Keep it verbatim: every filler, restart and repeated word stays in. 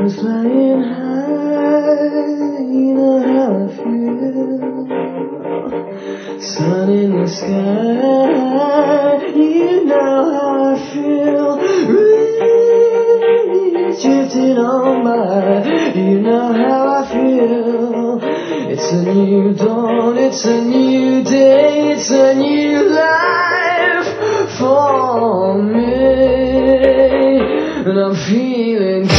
Stars flying high, you know how I feel. Sun in the sky, you know how I feel. Breeze drifting on by, you know how I feel. It's a new dawn, it's a new day, it's a new life for me. And I'm feeling